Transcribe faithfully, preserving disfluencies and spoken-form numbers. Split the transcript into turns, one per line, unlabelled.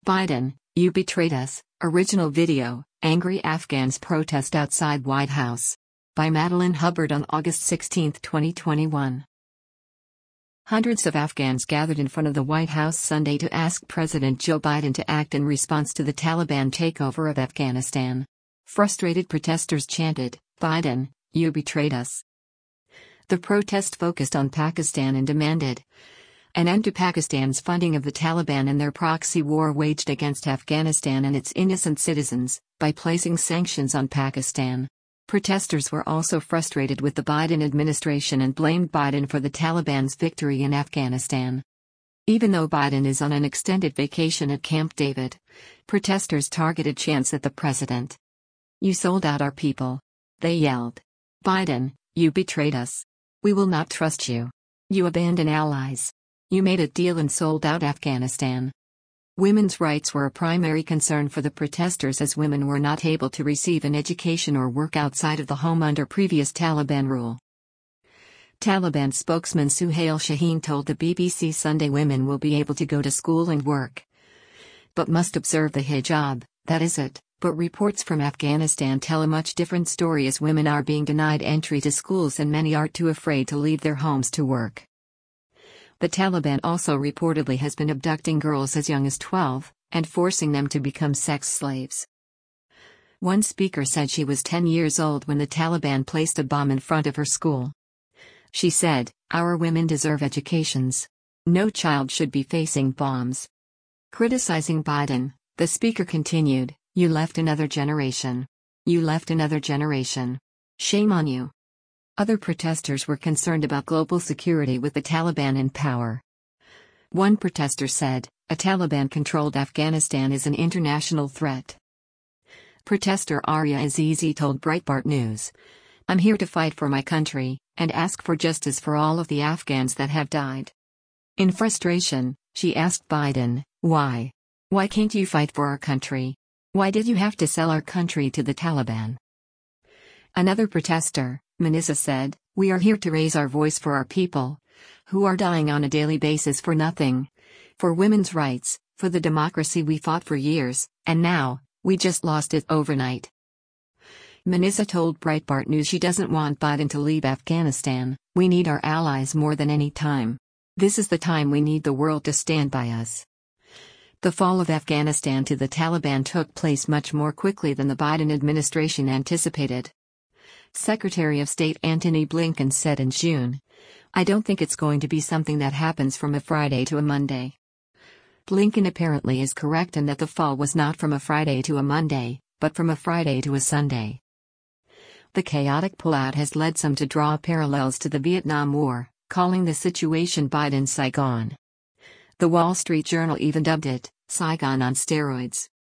Biden, you betrayed us. Original video, Angry Afghans protest outside White House. By Madeline Hubbard on August sixteenth, twenty twenty-one. Hundreds of Afghans gathered in front of the White House Sunday to ask President Joe Biden to act in response to the Taliban takeover of Afghanistan. Frustrated protesters chanted, "Biden, you betrayed us." The protest focused on Pakistan and demanded an end to Pakistan's funding of the Taliban and their proxy war waged against Afghanistan and its innocent citizens, by placing sanctions on Pakistan. Protesters were also frustrated with the Biden administration and blamed Biden for the Taliban's victory in Afghanistan. Even though Biden is on an extended vacation at Camp David, protesters targeted chants at the president. "You sold out our people," they yelled. "Biden, you betrayed us. We will not trust you. You abandoned allies. You made a deal and sold out Afghanistan." Women's rights were a primary concern for the protesters as women were not able to receive an education or work outside of the home under previous Taliban rule. Taliban spokesman Suhail Shaheen told the B B C Sunday women will be able to go to school and work, but must observe the hijab, that is it. But reports from Afghanistan tell a much different story as women are being denied entry to schools and many are too afraid to leave their homes to work. The Taliban also reportedly has been abducting girls as young as twelve, and forcing them to become sex slaves. One speaker said she was ten years old when the Taliban placed a bomb in front of her school. She said, "Our women deserve educations. No child should be facing bombs." Criticizing Biden, the speaker continued, "You left another generation. You left another generation. Shame on you." Other protesters were concerned about global security with the Taliban in power. One protester said, "A Taliban-controlled Afghanistan is an international threat." Protester Arya Azizi told Breitbart News, "I'm here to fight for my country, and ask for justice for all of the Afghans that have died." In frustration, she asked Biden, "Why? Why can't you fight for our country? Why did you have to sell our country to the Taliban?" Another protester, Manisa, said, "We are here to raise our voice for our people, who are dying on a daily basis for nothing. For women's rights, for the democracy we fought for years, and now, we just lost it overnight." Manisa told Breitbart News she doesn't want Biden to leave Afghanistan. "We need our allies more than any time. This is the time we need the world to stand by us." The fall of Afghanistan to the Taliban took place much more quickly than the Biden administration anticipated. Secretary of State Antony Blinken said in June, "I don't think it's going to be something that happens from a Friday to a Monday." Blinken apparently is correct in that the fall was not from a Friday to a Monday, but from a Friday to a Sunday. The chaotic pullout has led some to draw parallels to the Vietnam War, calling the situation Biden Saigon. The Wall Street Journal even dubbed it, "Saigon on steroids."